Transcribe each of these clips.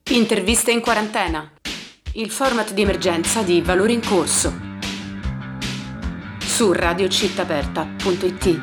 Interviste in quarantena. Il format di emergenza di Valore in Corso. Su radiocittaperta.it.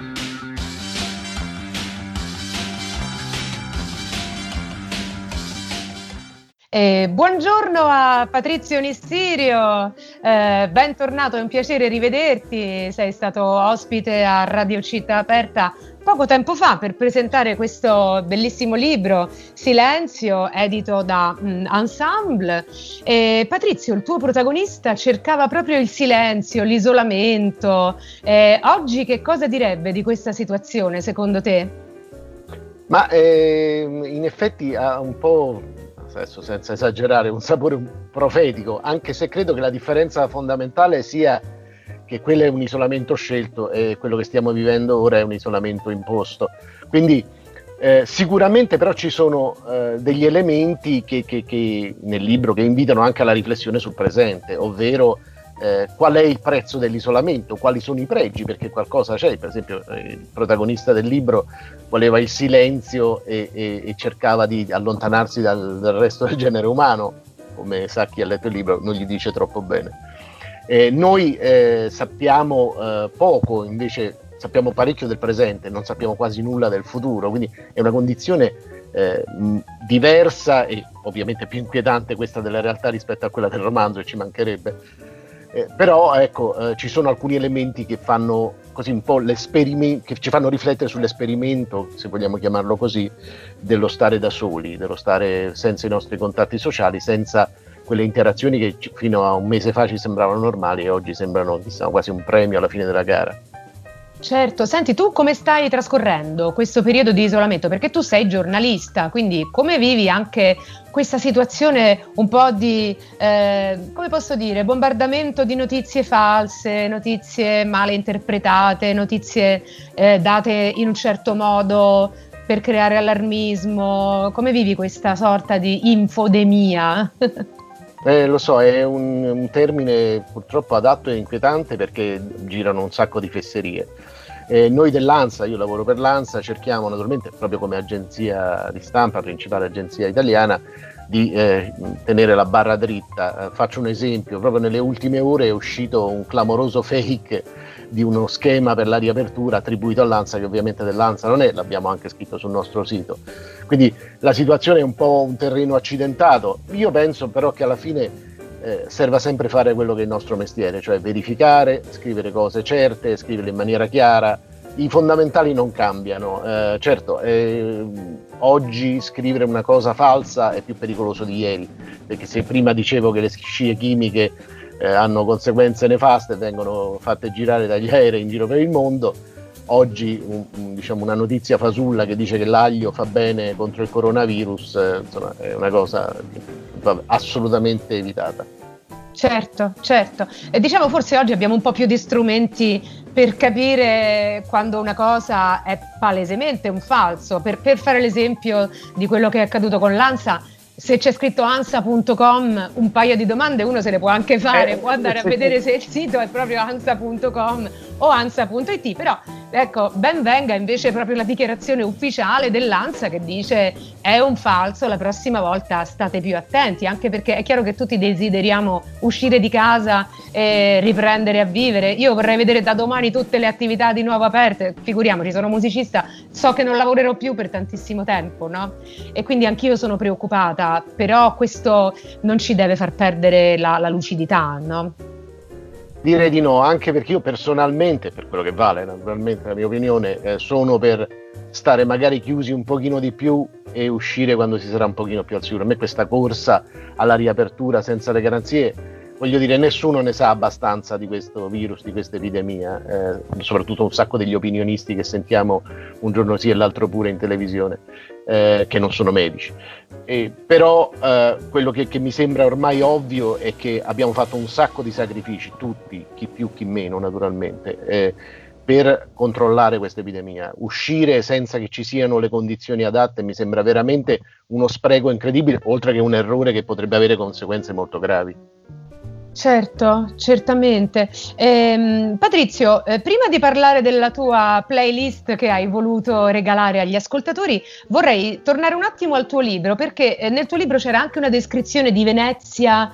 Buongiorno a Patrizio Nissirio, bentornato, è un piacere rivederti. Sei stato ospite a Radio Città Aperta poco tempo fa per presentare questo bellissimo libro, Silenzio, edito da Ensemble. Patrizio, il tuo protagonista cercava proprio il silenzio, l'isolamento. Oggi che cosa direbbe di questa situazione, secondo te? Ma in effetti ha un po', adesso senza esagerare, un sapore profetico, anche se credo che la differenza fondamentale sia che quello è un isolamento scelto e quello che stiamo vivendo ora è un isolamento imposto. Quindi sicuramente però ci sono degli elementi che nel libro che invitano anche alla riflessione sul presente, ovvero qual è il prezzo dell'isolamento, quali sono i pregi, perché qualcosa c'è. Per esempio il protagonista del libro voleva il silenzio e cercava di allontanarsi dal resto del genere umano, come sa chi ha letto il libro, non gli dice troppo bene. Noi sappiamo poco, invece sappiamo parecchio del presente, non sappiamo quasi nulla del futuro, quindi è una condizione diversa e ovviamente più inquietante questa della realtà rispetto a quella del romanzo, e ci mancherebbe. Però ecco, ci sono alcuni elementi che fanno così un po' che ci fanno riflettere sull'esperimento, se vogliamo chiamarlo così, dello stare da soli, dello stare senza i nostri contatti sociali, senza quelle interazioni che fino a un mese fa ci sembravano normali e oggi sembrano quasi un premio alla fine della gara. Certo, senti, tu come stai trascorrendo questo periodo di isolamento? Perché tu sei giornalista, quindi come vivi anche questa situazione un po' di, come posso dire, bombardamento di notizie false, notizie male interpretate, notizie date in un certo modo per creare allarmismo? Come vivi questa sorta di infodemia? Lo so, è un termine purtroppo adatto e inquietante perché girano un sacco di fesserie. Noi dell'ANSA, io lavoro per l'ANSA, cerchiamo naturalmente, proprio come agenzia di stampa, principale agenzia italiana, di tenere la barra dritta. Faccio un esempio: proprio nelle ultime ore è uscito un clamoroso fake di uno schema per la riapertura attribuito all'ANSA, che ovviamente dell'ANSA non è, l'abbiamo anche scritto sul nostro sito. Quindi la situazione è un po' un terreno accidentato. Io penso però che alla fine serva sempre fare quello che è il nostro mestiere, cioè verificare, scrivere cose certe, scriverle in maniera chiara. I fondamentali non cambiano. Certo, oggi scrivere una cosa falsa è più pericoloso di ieri, perché se prima dicevo che le scie chimiche hanno conseguenze nefaste e vengono fatte girare dagli aerei in giro per il mondo, oggi una notizia fasulla che dice che l'aglio fa bene contro il coronavirus, insomma, è una cosa assolutamente evitata. Certo, certo. E diciamo forse oggi abbiamo un po' più di strumenti per capire quando una cosa è palesemente un falso. Per fare l'esempio di quello che è accaduto con l'ANSA, se c'è scritto ansa.com, un paio di domande uno se le può anche fare, può andare a vedere se il sito è proprio ansa.com o ansa.it, però ecco, ben venga invece proprio la dichiarazione ufficiale dell'ANSA che dice è un falso, la prossima volta state più attenti, anche perché è chiaro che tutti desideriamo uscire di casa e riprendere a vivere. Io vorrei vedere da domani tutte le attività di nuovo aperte, figuriamoci, sono musicista, so che non lavorerò più per tantissimo tempo, no? E quindi anch'io sono preoccupata, però questo non ci deve far perdere la lucidità, no? Direi di no, anche perché io personalmente, per quello che vale naturalmente la mia opinione, sono per stare magari chiusi un pochino di più e uscire quando si sarà un pochino più al sicuro. A me questa corsa alla riapertura senza le garanzie, voglio dire, nessuno ne sa abbastanza di questo virus, di questa epidemia, soprattutto un sacco degli opinionisti che sentiamo un giorno sì e l'altro pure in televisione, che non sono medici. Però quello che mi sembra ormai ovvio è che abbiamo fatto un sacco di sacrifici, tutti, chi più chi meno naturalmente, per controllare questa epidemia. Uscire senza che ci siano le condizioni adatte mi sembra veramente uno spreco incredibile, oltre che un errore che potrebbe avere conseguenze molto gravi. Certo, certamente. Patrizio, prima di parlare della tua playlist che hai voluto regalare agli ascoltatori, vorrei tornare un attimo al tuo libro, perché nel tuo libro c'era anche una descrizione di Venezia,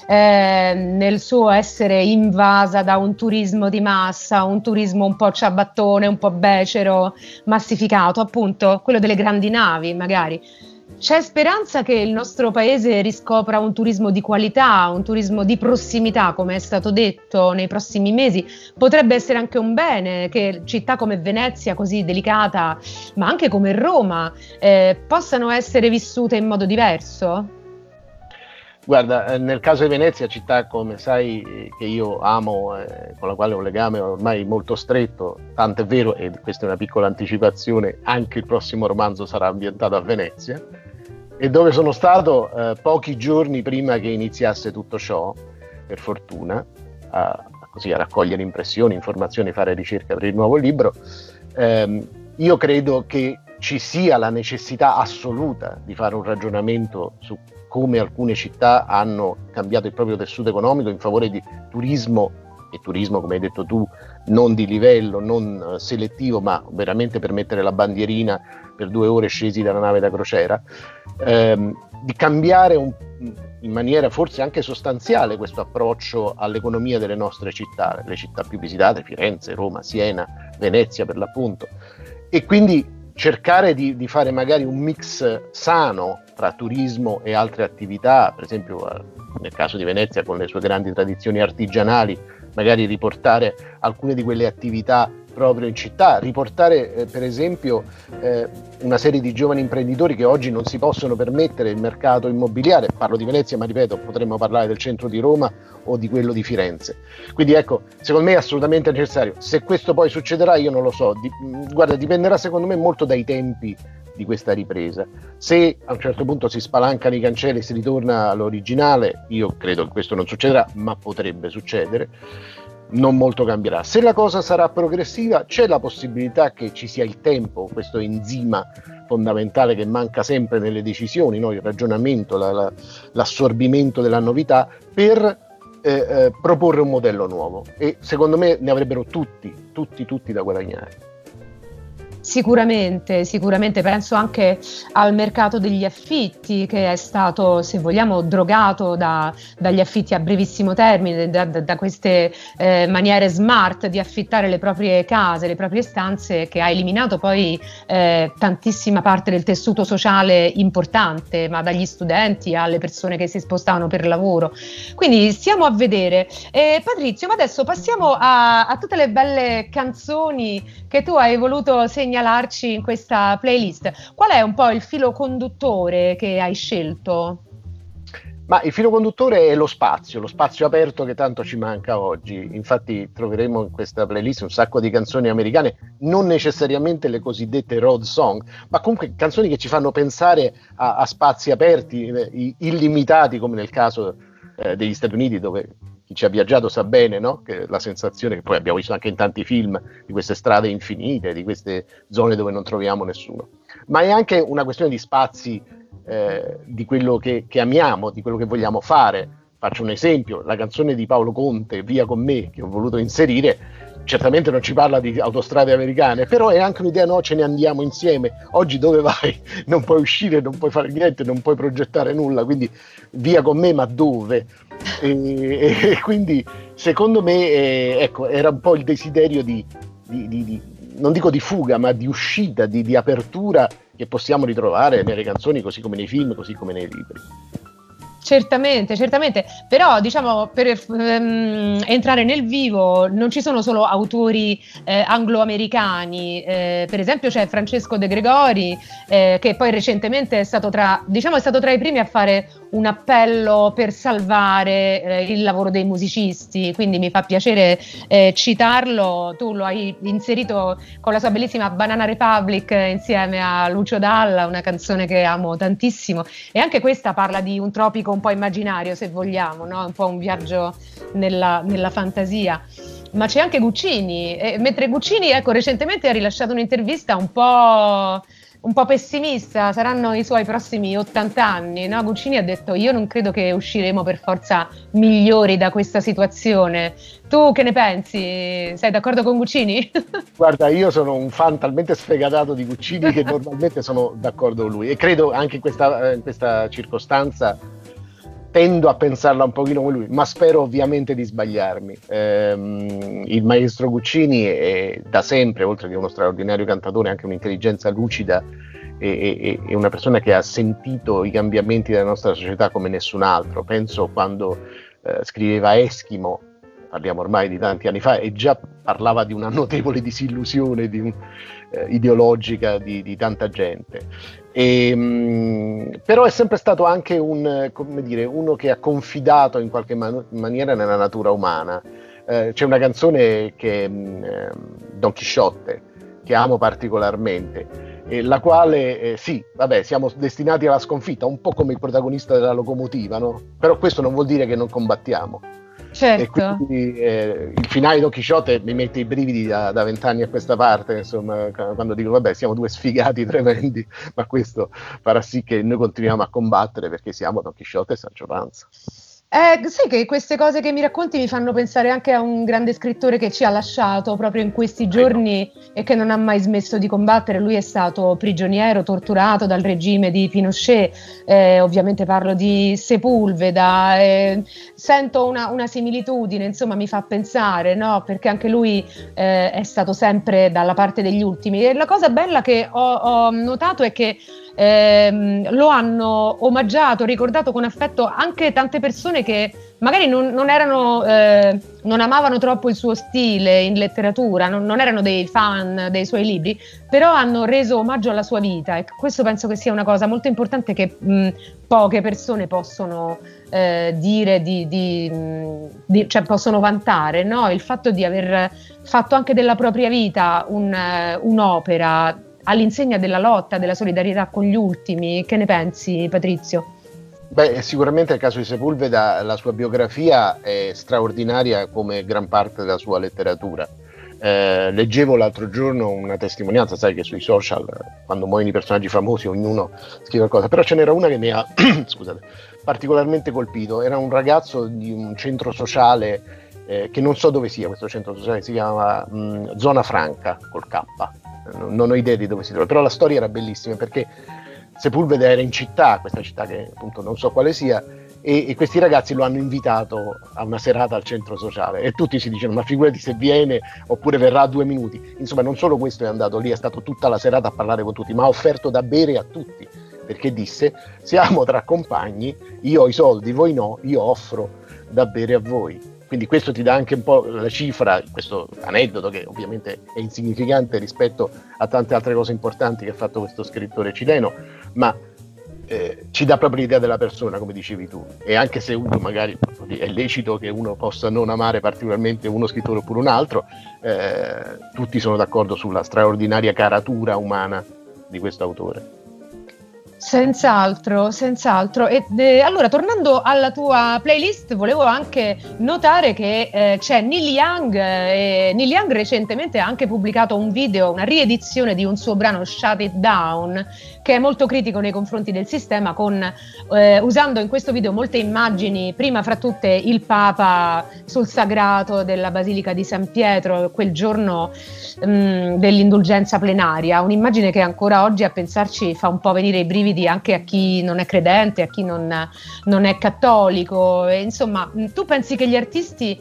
nel suo essere invasa da un turismo di massa, un turismo un po' ciabattone, un po' becero, massificato, appunto, quello delle grandi navi, magari. C'è speranza che il nostro paese riscopra un turismo di qualità, un turismo di prossimità, come è stato detto nei prossimi mesi? Potrebbe essere anche un bene che città come Venezia, così delicata, ma anche come Roma, possano essere vissute in modo diverso? Guarda, nel caso di Venezia, città come sai che io amo, con la quale ho un legame ormai molto stretto, tanto è vero, e questa è una piccola anticipazione, anche il prossimo romanzo sarà ambientato a Venezia, e dove sono stato pochi giorni prima che iniziasse tutto ciò, per fortuna, così a raccogliere impressioni, informazioni, fare ricerca per il nuovo libro. Io credo che ci sia la necessità assoluta di fare un ragionamento su come alcune città hanno cambiato il proprio tessuto economico in favore di turismo, e turismo, come hai detto tu, non di livello, non selettivo, ma veramente per mettere la bandierina per 2 ore scesi dalla nave da crociera, di cambiare in maniera forse anche sostanziale questo approccio all'economia delle nostre città, le città più visitate, Firenze, Roma, Siena, Venezia per l'appunto, e quindi cercare di fare magari un mix sano tra turismo e altre attività, per esempio nel caso di Venezia con le sue grandi tradizioni artigianali, magari riportare alcune di quelle attività proprio in città, riportare per esempio una serie di giovani imprenditori che oggi non si possono permettere il mercato immobiliare, parlo di Venezia ma ripeto potremmo parlare del centro di Roma o di quello di Firenze, quindi ecco, secondo me è assolutamente necessario. Se questo poi succederà io non lo so, guarda, dipenderà secondo me molto dai tempi di questa ripresa. Se a un certo punto si spalancano i cancelli e si ritorna all'originale, io credo che questo non succederà, ma potrebbe succedere, non molto cambierà. Se la cosa sarà progressiva, c'è la possibilità che ci sia il tempo, questo enzima fondamentale che manca sempre nelle decisioni, no? Il ragionamento, l'assorbimento della novità, per proporre un modello nuovo, e secondo me ne avrebbero tutti da guadagnare. Sicuramente, penso anche al mercato degli affitti che è stato, se vogliamo, drogato dagli affitti a brevissimo termine, da queste maniere smart di affittare le proprie case, le proprie stanze, che ha eliminato poi tantissima parte del tessuto sociale importante, ma dagli studenti alle persone che si spostavano per lavoro. Quindi stiamo a vedere. Patrizio, ma adesso passiamo a tutte le belle canzoni che tu hai voluto segnalarci in questa playlist. Qual è un po' il filo conduttore che hai scelto? Ma il filo conduttore è lo spazio aperto che tanto ci manca oggi. Infatti troveremo in questa playlist un sacco di canzoni americane, non necessariamente le cosiddette road song, ma comunque canzoni che ci fanno pensare a spazi aperti, illimitati, come nel caso degli Stati Uniti, dove chi ci ha viaggiato sa bene, no? Che la sensazione che poi abbiamo visto anche in tanti film di queste strade infinite, di queste zone dove non troviamo nessuno. Ma è anche una questione di spazi, di quello che amiamo, di quello che vogliamo fare. Faccio un esempio: la canzone di Paolo Conte, Via con me, che ho voluto inserire, certamente non ci parla di autostrade americane, però è anche un'idea, no, ce ne andiamo insieme. Oggi dove vai? Non puoi uscire, non puoi fare niente, non puoi progettare nulla, quindi via con me, ma dove? E quindi secondo me ecco, era un po' il desiderio di non dico di fuga, ma di uscita, di apertura, che possiamo ritrovare nelle canzoni, così come nei film, così come nei libri. Certamente, però diciamo per entrare nel vivo non ci sono solo autori anglo-americani, per esempio c'è Francesco De Gregori, che poi recentemente è stato tra i primi a fare un appello per salvare il lavoro dei musicisti, quindi mi fa piacere citarlo. Tu lo hai inserito con la sua bellissima Banana Republic insieme a Lucio Dalla, una canzone che amo tantissimo, e anche questa parla di un tropico un po' immaginario, se vogliamo, no? Un po' un viaggio nella fantasia. Ma c'è anche Guccini, mentre Guccini, ecco, recentemente ha rilasciato un'intervista un un po' pessimista, saranno i suoi prossimi 80 anni, no? Guccini ha detto: io non credo che usciremo per forza migliori da questa situazione. Tu che ne pensi? Sei d'accordo con Guccini? Guarda, io sono un fan talmente sfegatato di Guccini che normalmente sono d'accordo con lui, e credo anche in questa circostanza tendo a pensarla un pochino come lui, ma spero ovviamente di sbagliarmi. Il maestro Guccini è da sempre, oltre che uno straordinario cantatore, anche un'intelligenza lucida e una persona che ha sentito i cambiamenti della nostra società come nessun altro. Penso quando scriveva Eschimo, parliamo ormai di tanti anni fa, e già parlava di una notevole disillusione ideologica di tanta gente. Però è sempre stato anche uno che ha confidato in qualche maniera nella natura umana. C'è una canzone che è Don Chisciotte, che amo particolarmente, la quale, sì, vabbè, siamo destinati alla sconfitta, un po' come il protagonista della locomotiva, no? Però questo non vuol dire che non combattiamo. Certo. E quindi il finale di Don Chisciotte mi mette i brividi da 20 anni a questa parte, insomma, quando dico vabbè, siamo due sfigati tremendi, ma questo farà sì che noi continuiamo a combattere, perché siamo Don Chisciotte e Sancho Panza. Sai che queste cose che mi racconti mi fanno pensare anche a un grande scrittore che ci ha lasciato proprio in questi giorni e che non ha mai smesso di combattere. Lui è stato prigioniero, torturato dal regime di Pinochet, ovviamente parlo di Sepulveda, sento una similitudine, insomma mi fa pensare, no? Perché anche lui è stato sempre dalla parte degli ultimi, e la cosa bella che ho notato è che lo hanno omaggiato, ricordato con affetto anche tante persone che magari non erano, non amavano troppo il suo stile in letteratura, non erano dei fan dei suoi libri, però hanno reso omaggio alla sua vita, e questo penso che sia una cosa molto importante che poche persone possono dire, cioè possono vantare, no? Il fatto di aver fatto anche della propria vita un'opera all'insegna della lotta, della solidarietà con gli ultimi. Che ne pensi, Patrizio? Beh, sicuramente nel caso di Sepulveda la sua biografia è straordinaria come gran parte della sua letteratura. Leggevo l'altro giorno una testimonianza, sai che sui social, quando muoiono i personaggi famosi, ognuno scrive qualcosa, però ce n'era una che mi ha scusate, particolarmente colpito. Era un ragazzo di un centro sociale che non so dove sia questo centro sociale, si chiama Zona Franca col K. Non ho idea di dove si trova, però la storia era bellissima, perché Sepulveda era in città, questa città che appunto non so quale sia, e questi ragazzi lo hanno invitato a una serata al centro sociale, e tutti si dicono: ma figurati se viene, oppure verrà a 2 minuti. Insomma, non solo questo, è andato lì, è stato tutta la serata a parlare con tutti, ma ha offerto da bere a tutti, perché disse: siamo tra compagni, io ho i soldi, voi no, io offro da bere a voi. Quindi questo ti dà anche un po' la cifra, questo aneddoto che ovviamente è insignificante rispetto a tante altre cose importanti che ha fatto questo scrittore cileno, ma ci dà proprio l'idea della persona, come dicevi tu. E anche se uno magari è lecito che uno possa non amare particolarmente uno scrittore oppure un altro, tutti sono d'accordo sulla straordinaria caratura umana di questo autore. Senz'altro, senz'altro. Allora, tornando alla tua playlist, volevo anche notare che c'è Neil Young, e Neil Young recentemente ha anche pubblicato un video, una riedizione di un suo brano, Shut It Down, che è molto critico nei confronti del sistema, usando in questo video molte immagini, prima fra tutte il Papa sul sagrato della Basilica di San Pietro, quel giorno dell'indulgenza plenaria, un'immagine che ancora oggi, a pensarci, fa un po' venire i brividi anche a chi non è credente, a chi non è cattolico. E insomma, tu pensi che gli artisti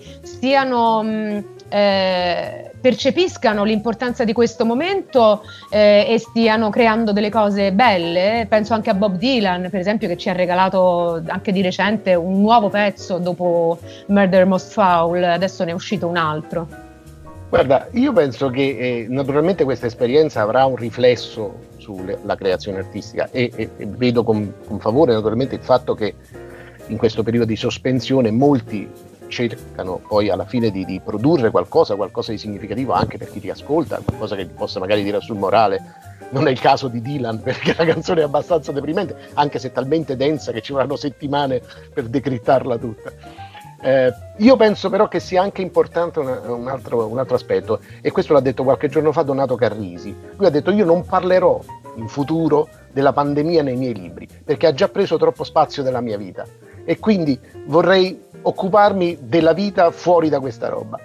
percepiscano l'importanza di questo momento e stiano creando delle cose belle? Penso anche a Bob Dylan, per esempio, che ci ha regalato anche di recente un nuovo pezzo dopo Murder Most Foul, adesso ne è uscito un altro. Guarda, io penso che naturalmente questa esperienza avrà un riflesso sulla creazione artistica, e vedo con favore naturalmente il fatto che in questo periodo di sospensione molti cercano poi alla fine di produrre qualcosa di significativo anche per chi ti ascolta, qualcosa che possa magari dire sul morale. Non è il caso di Dylan, perché la canzone è abbastanza deprimente, anche se talmente densa che ci vorranno settimane per decrittarla tutta. Io penso però che sia anche importante un altro aspetto, e questo l'ha detto qualche giorno fa Donato Carrisi. Lui ha detto: io non parlerò in futuro della pandemia nei miei libri, perché ha già preso troppo spazio della mia vita e quindi vorrei occuparmi della vita fuori da questa roba.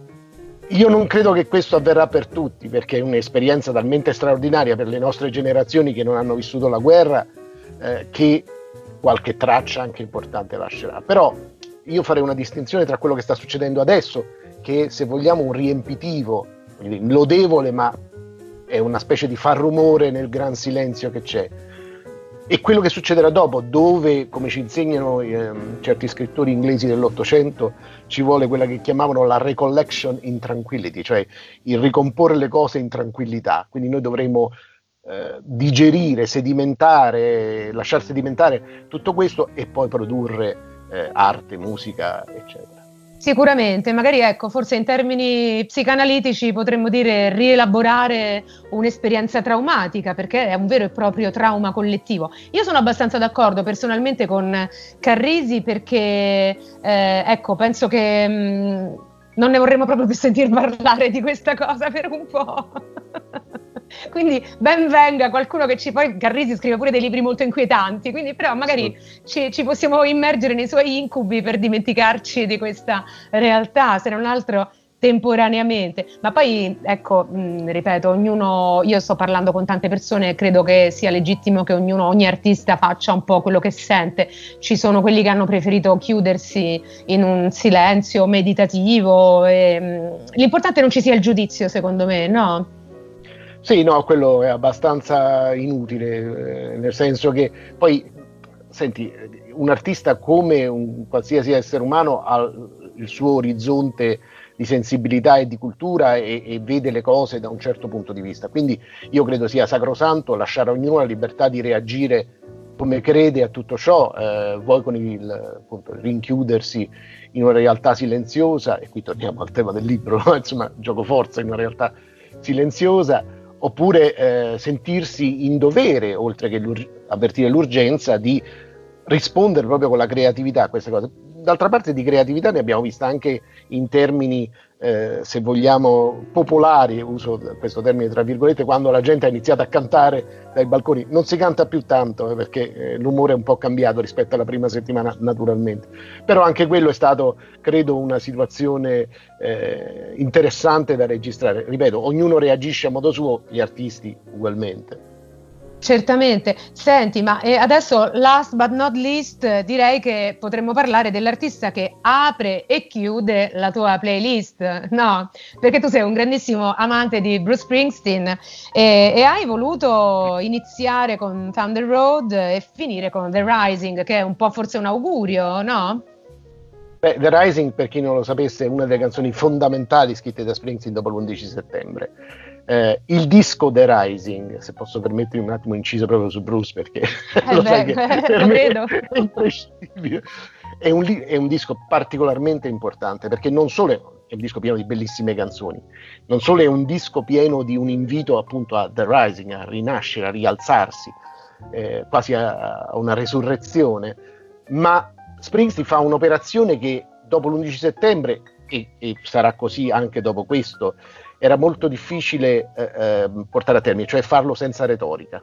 Io non credo che questo avverrà per tutti, perché è un'esperienza talmente straordinaria per le nostre generazioni che non hanno vissuto la guerra, che qualche traccia anche importante lascerà. Però io farei una distinzione tra quello che sta succedendo adesso, che è, se vogliamo, un riempitivo lodevole, ma è una specie di far rumore nel gran silenzio che c'è, e quello che succederà dopo, dove, come ci insegnano certi scrittori inglesi dell'Ottocento, ci vuole quella che chiamavano la recollection in tranquillity, cioè il ricomporre le cose in tranquillità. Quindi noi dovremo digerire, sedimentare, lasciar sedimentare tutto questo e poi produrre arte, musica, eccetera. Sicuramente, magari ecco, forse in termini psicanalitici potremmo dire rielaborare un'esperienza traumatica, perché è un vero e proprio trauma collettivo. Io sono abbastanza d'accordo personalmente con Carrisi, perché ecco, penso che non ne vorremmo proprio più sentir parlare di questa cosa per un po'. Quindi ben venga qualcuno che poi Carrisi scrive pure dei libri molto inquietanti, quindi però magari ci possiamo immergere nei suoi incubi per dimenticarci di questa realtà, se non altro temporaneamente. Ma poi ecco, ripeto, io sto parlando con tante persone e credo che sia legittimo che ogni artista faccia un po' quello che sente. Ci sono quelli che hanno preferito chiudersi in un silenzio meditativo l'importante non ci sia il giudizio, secondo me, no? Sì, no, quello è abbastanza inutile, nel senso che poi, senti, un artista come un qualsiasi essere umano ha il suo orizzonte di sensibilità e di cultura e vede le cose da un certo punto di vista. Quindi io credo sia sacrosanto lasciare a ognuno la libertà di reagire come crede a tutto ciò, voi con appunto, il rinchiudersi in una realtà silenziosa, e qui torniamo al tema del libro, no? Insomma, gioco forza in una realtà silenziosa, oppure sentirsi in dovere, oltre che avvertire l'urgenza, di rispondere proprio con la creatività a queste cose. D'altra parte di creatività ne abbiamo vista anche in termini, se vogliamo, popolari, uso questo termine tra virgolette, quando la gente ha iniziato a cantare dai balconi. Non si canta più tanto, perché l'umore è un po' cambiato rispetto alla prima settimana, naturalmente. Però anche quello è stato, credo, una situazione interessante da registrare. Ripeto, ognuno reagisce a modo suo, gli artisti ugualmente. Certamente. Senti, ma adesso last but not least direi che potremmo parlare dell'artista che apre e chiude la tua playlist, no? Perché tu sei un grandissimo amante di Bruce Springsteen e hai voluto iniziare con Thunder Road e finire con The Rising, che è un po' forse un augurio, no? Beh, The Rising, per chi non lo sapesse, è una delle canzoni fondamentali scritte da Springsteen dopo l'11 settembre. Il disco The Rising, se posso permettermi un attimo inciso proprio su Bruce, perché lo sai che per me è imprescindibile, è un disco particolarmente importante, perché non solo è un disco pieno di bellissime canzoni, non solo è un disco pieno di un invito appunto a The Rising, a rinascere, a rialzarsi, quasi a una resurrezione, ma Springsteen fa un'operazione che dopo l'11 settembre, e sarà così anche dopo questo, era molto difficile portare a termine, cioè farlo senza retorica.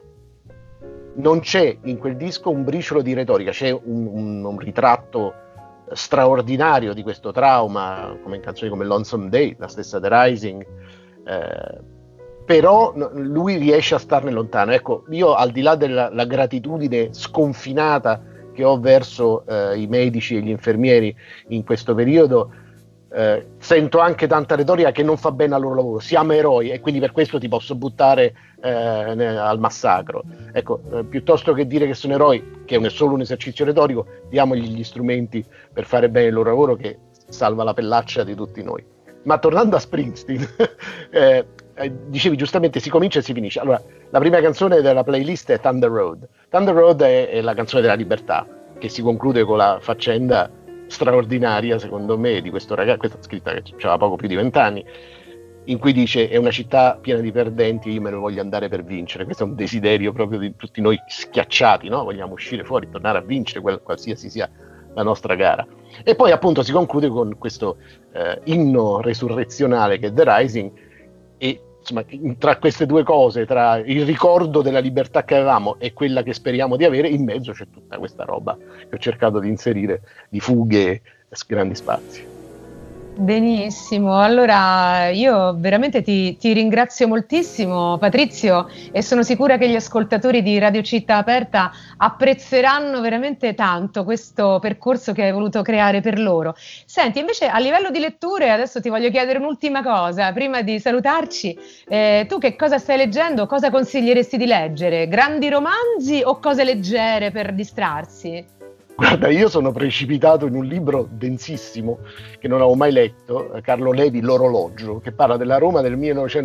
Non c'è in quel disco un briciolo di retorica, c'è un ritratto straordinario di questo trauma, come in canzoni come Lonesome Day, la stessa The Rising, però lui riesce a starne lontano. Ecco, io, al di là della gratitudine sconfinata che ho verso i medici e gli infermieri in questo periodo, sento anche tanta retorica che non fa bene al loro lavoro. Siamo eroi e quindi per questo ti posso buttare al massacro. Ecco, piuttosto che dire che sono eroi, che è solo un esercizio retorico, diamogli gli strumenti per fare bene il loro lavoro, che salva la pellaccia di tutti noi. Ma tornando a Springsteen, dicevi giustamente, si comincia e si finisce. Allora, la prima canzone della playlist è Thunder Road. Thunder Road è la canzone della libertà, che si conclude con la faccenda straordinaria, secondo me, di questo ragazzo, questa scritta che aveva poco più di 20 anni, in cui dice: è una città piena di perdenti, io me ne voglio andare per vincere. Questo è un desiderio proprio di tutti noi schiacciati, no? Vogliamo uscire fuori, tornare a vincere qualsiasi sia la nostra gara. E poi appunto si conclude con questo inno resurrezionale che è The Rising, e insomma, tra queste due cose, tra il ricordo della libertà che avevamo e quella che speriamo di avere, in mezzo c'è tutta questa roba che ho cercato di inserire, di fughe e grandi spazi. Benissimo, allora io veramente ti ringrazio moltissimo Patrizio e sono sicura che gli ascoltatori di Radio Città Aperta apprezzeranno veramente tanto questo percorso che hai voluto creare per loro. Senti, invece a livello di letture adesso ti voglio chiedere un'ultima cosa, prima di salutarci, tu che cosa stai leggendo, cosa consiglieresti di leggere? Grandi romanzi o cose leggere per distrarsi? Guarda, io sono precipitato in un libro densissimo che non avevo mai letto, Carlo Levi, L'orologio, che parla della Roma del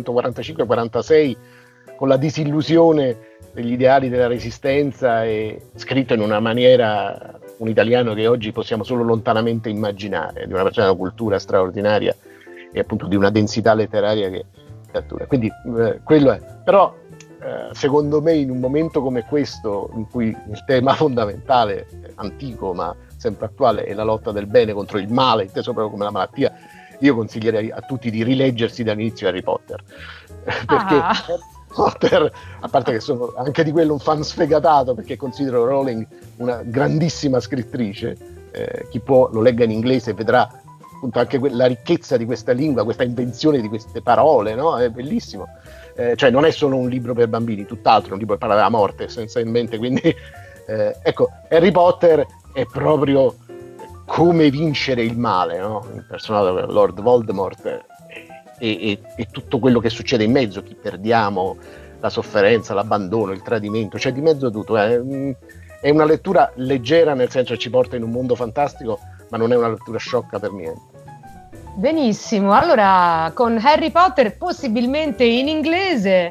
1945-46 con la disillusione degli ideali della resistenza e scritto in una maniera, un italiano che oggi possiamo solo lontanamente immaginare, di una persona di una cultura straordinaria e appunto di una densità letteraria che cattura. Quindi quello è. Però secondo me in un momento come questo, in cui il tema fondamentale, antico ma sempre attuale, è la lotta del bene contro il male, inteso proprio come la malattia, io consiglierei a tutti di rileggersi dall'inizio Harry Potter. Perché Harry Potter, a parte che sono anche di quello un fan sfegatato, perché considero Rowling una grandissima scrittrice, chi può lo legga in inglese e vedrà appunto anche la ricchezza di questa lingua, questa invenzione di queste parole, no? È bellissimo. Cioè non è solo un libro per bambini, tutt'altro, è un libro che parla della morte essenzialmente, quindi ecco, Harry Potter è proprio come vincere il male, no? Impersonato da Lord Voldemort e tutto quello che succede in mezzo, chi perdiamo, la sofferenza, l'abbandono, il tradimento, cioè di mezzo tutto. È una lettura leggera, nel senso che ci porta in un mondo fantastico, ma non è una lettura sciocca per niente. Benissimo, allora con Harry Potter possibilmente in inglese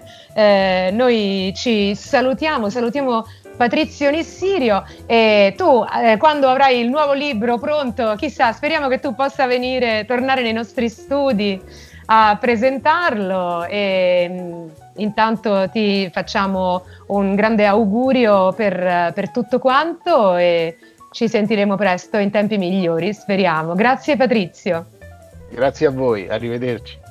noi ci salutiamo Patrizio Nissirio e tu quando avrai il nuovo libro pronto, chissà, speriamo che tu possa tornare nei nostri studi a presentarlo e intanto ti facciamo un grande augurio per tutto quanto e ci sentiremo presto in tempi migliori, speriamo. Grazie Patrizio. Grazie a voi, arrivederci.